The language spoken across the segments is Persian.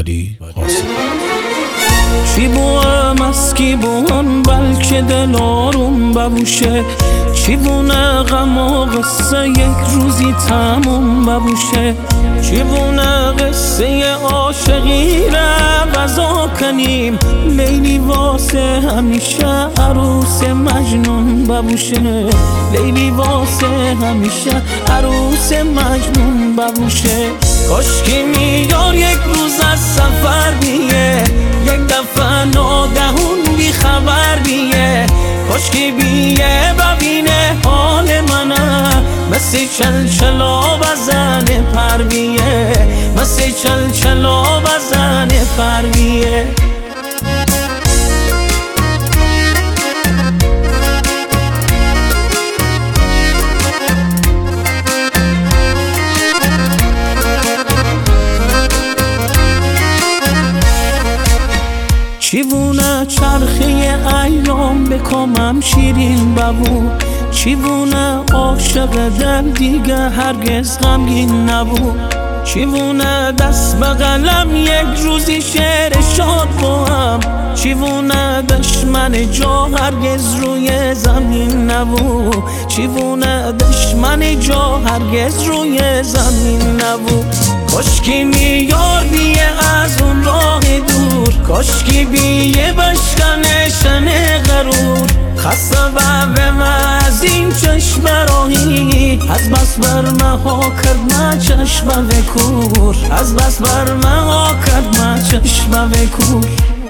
ولی قاسم. چی بوام از کی بوام بلکه دل آروم ببوشه، چی بونه غم و قصه یک روزی تموم ببوشه، چی بونه قصه عاشقی را وضع کنیم، لیلی واسه همیشه عروس مجنون ببوشه، لیلی واسه همیشه عروس مجنون ببوشه. کاشکی میار یک روز از سفر بیه، یک دفعه ناگهون بی خبر بیه، کاشکی بیه ببینه حال منه، مثل چلچلا بزنه پر بیه، مثل چلچلا بزنه پر بیه. چیوونه چرخه ایام بکامم شیرین ببو، چیوونه عاشق دل دیگه هرگز غمگین نبود، چیوونه دست به قلم یک روزی شعر شاد با هم، چیوونه دشمن جا هرگز روی زمین نبود، چیوونه دشمن جا هرگز روی زمین نبود. کاشکی میار بیه از اون راه دور، کاشکی بیه بشکنه شن غرور، خسته به من از این چشم راهی، از بس بر من ها کرد من چشم و کور، از بس بر من ها کرد من چشم و کور.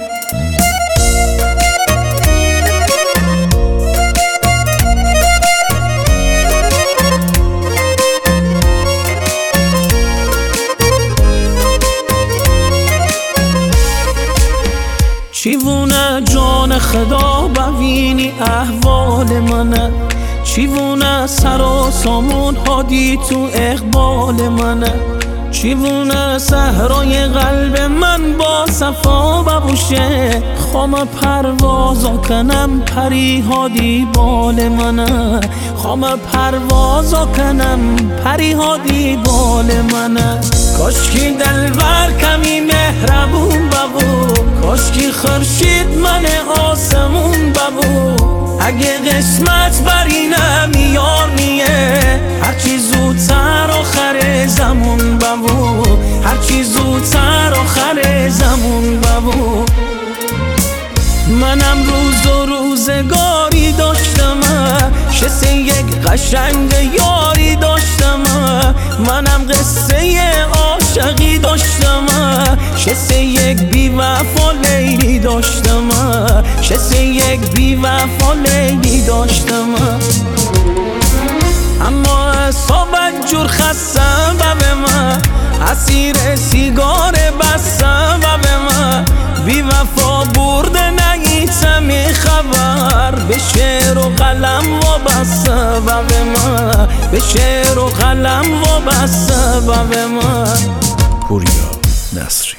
چیوونه جان خدا ببینی احوال منه، چیوونه سر و سامون هادی تو اقبال منه، چیوونه صحرای قلب من با صفا ببوشه، خام پروازا کنم پری هادی بال منه، خام پروازا کنم پری هادی بال منه. کاشکی دلبر کمی مهربون ببو، کاشکی خورشید من آسمون ببو، اگه قسمت بر اینم یار نیه، هرچی زودتر آخر زمون ببو، هرچی زودتر آخر زمون ببو. منم روز و روزگاری داشتم، شسه یک قشنگ یاری داشتم، منم قصه عاشقی داشتم، شسه یک بی وفا لیلی داشتم، شسه یک بی وفا لیلی داشتم. اما صبح جور خستم و به من اسیر سیگار بستم و به من بی وفا برده نگیتم خبر، به شعر و قلم وابسته و به من، به شعر و قلم وابسته و به من. پوریا نصری.